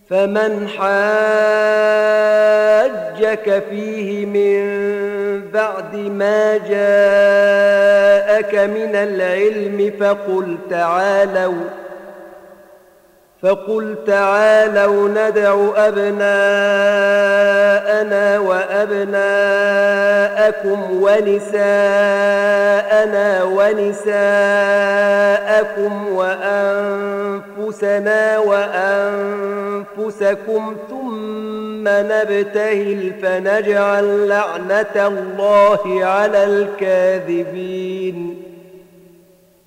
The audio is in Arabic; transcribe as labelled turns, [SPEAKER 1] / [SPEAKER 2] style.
[SPEAKER 1] فمن حاجك فيه من بعد ما جاءك من العلم فقل تعالوا ندع أبناءنا وأبناءكم ونساءنا ونساءكم وأنفسنا وأنفسكم ثم نبتهل فنجعل لعنة الله على الكاذبين